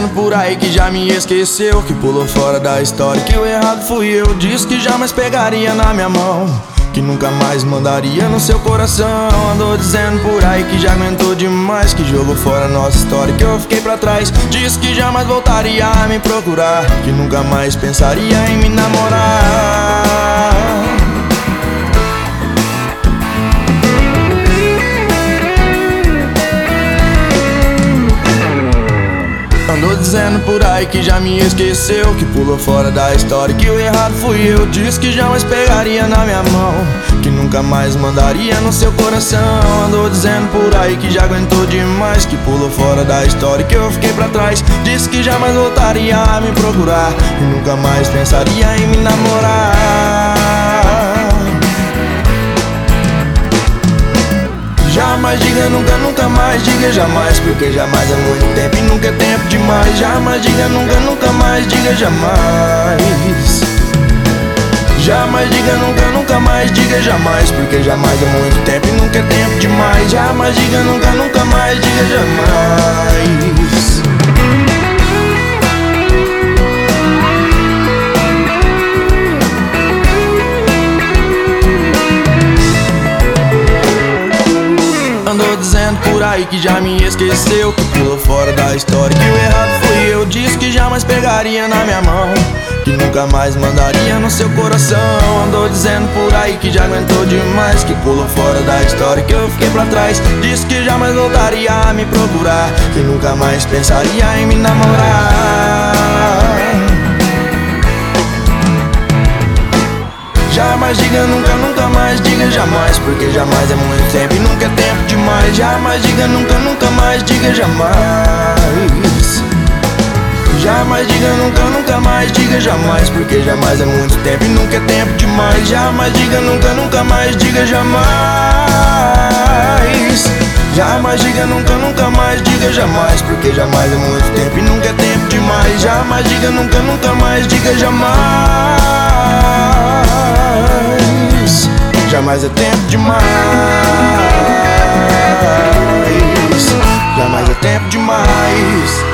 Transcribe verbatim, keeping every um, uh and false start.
por aí que já me esqueceu, que pulou fora da história, que o errado fui eu. Disse que jamais pegaria na minha mão, que nunca mais mandaria no seu coração. Andou dizendo por aí que já aguentou demais, que jogou fora nossa história, que eu fiquei pra trás. Disse que jamais voltaria a me procurar, que nunca mais pensaria em me namorar. Andou dizendo por aí que já me esqueceu, que pulou fora da história, que o errado fui eu. Disse que jamais pegaria na minha mão, que nunca mais mandaria no seu coração. Andou dizendo por aí que já aguentou demais, que pulou fora da história, que eu fiquei pra trás. Disse que jamais voltaria a me procurar, que nunca mais pensaria em me namorar. Jamais diga nunca, nunca mais diga jamais, porque jamais é muito tempo e nunca é tempo demais. Jamais diga nunca, nunca mais diga jamais. Jamais diga nunca, nunca mais diga jamais, porque jamais é muito tempo e nunca é tempo demais. Jamais diga nunca, nunca mais diga jamais. Andou dizendo por aí que já me esqueceu, que pulou fora da história, que o errado fui eu. Disse que jamais pegaria na minha mão, que nunca mais mandaria no seu coração. Andou dizendo por aí que já aguentou demais, que pulou fora da história, que eu fiquei pra trás. Disse que jamais voltaria a me procurar, que nunca mais pensaria em me namorar. Jamais diga nunca, nunca mais diga jamais, porque jamais é muito tempo e nunca é tempo demais. Jamais diga nunca, nunca mais diga jamais. Jamais diga nunca, nunca mais diga jamais, porque jamais é muito tempo e nunca é tempo demais. Jamais diga nunca, nunca mais diga jamais. Jamais diga nunca, nunca mais diga jamais, porque jamais é muito tempo e nunca é tempo demais. Jamais diga nunca, nunca mais diga jamais. Jamais é tempo demais. Jamais é tempo demais.